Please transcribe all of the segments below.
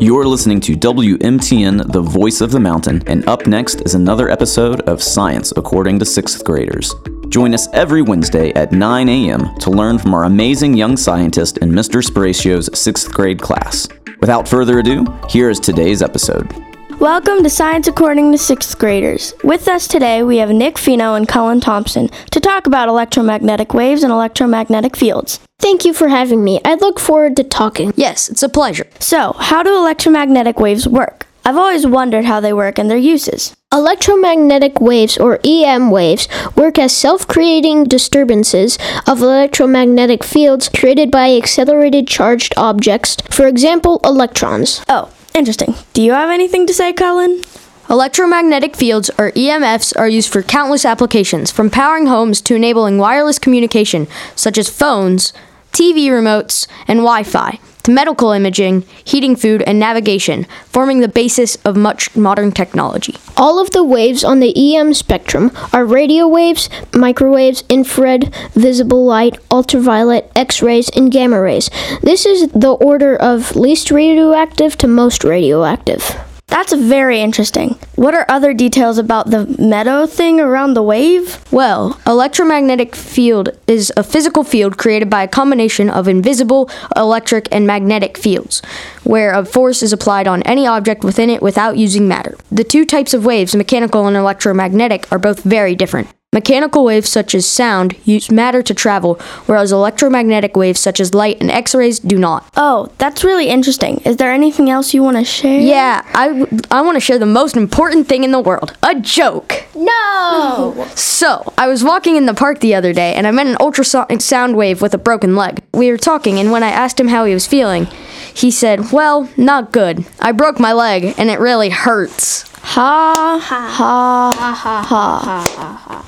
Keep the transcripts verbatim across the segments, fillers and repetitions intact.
You're listening to W M T N, the voice of the mountain, and up next is another episode of Science According to Sixth Graders. Join us every Wednesday at nine a.m. to learn from our amazing young scientist in Mister Sparacio's sixth grade class. Without further ado, here is today's episode. Welcome to Science According to Sixth Graders. With us today, we have Nick Fino and Cullen Thompson to talk about electromagnetic waves and electromagnetic fields. Thank you for having me. I look forward to talking. Yes, it's a pleasure. So, how do electromagnetic waves work? I've always wondered how they work and their uses. Electromagnetic waves, or E M waves, work as self-creating disturbances of electromagnetic fields created by accelerated charged objects, for example, electrons. Oh, interesting. Do you have anything to say, Cullen? Electromagnetic fields, or E M Fs, are used for countless applications, from powering homes to enabling wireless communication, such as phones, T V remotes, and Wi-Fi, to medical imaging, heating food, and navigation, forming the basis of much modern technology. All of the waves on the E M spectrum are radio waves, microwaves, infrared, visible light, ultraviolet, X-rays, and gamma rays. This is the order of least radioactive to most radioactive. That's very interesting. What are other details about the meadow thing around the wave? Well, electromagnetic field is a physical field created by a combination of invisible, electric, and magnetic fields, where a force is applied on any object within it without using matter. The two types of waves, mechanical and electromagnetic, are both very different. Mechanical waves such as sound use matter to travel, whereas electromagnetic waves such as light and X-rays do not. Oh, that's really interesting. Is there anything else you want to share? Yeah, I, I want to share the most important thing in the world, a joke. No! So, I was walking in the park the other day, and I met an ultrasonic sound wave with a broken leg. We were talking, and when I asked him how he was feeling, he said, well, not good. I broke my leg, and it really hurts. Ha, ha, ha, ha, ha, ha, ha, ha.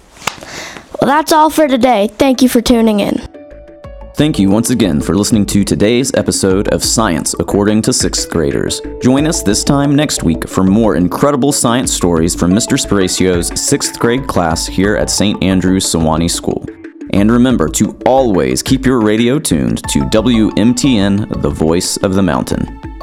Well, that's all for today. Thank you for tuning in. Thank you once again for listening to today's episode of Science According to Sixth Graders. Join us this time next week for more incredible science stories from Mister Sparacio's sixth grade class here at Saint Andrew's Sewanee School. And remember to always keep your radio tuned to W M T N, the voice of the mountain.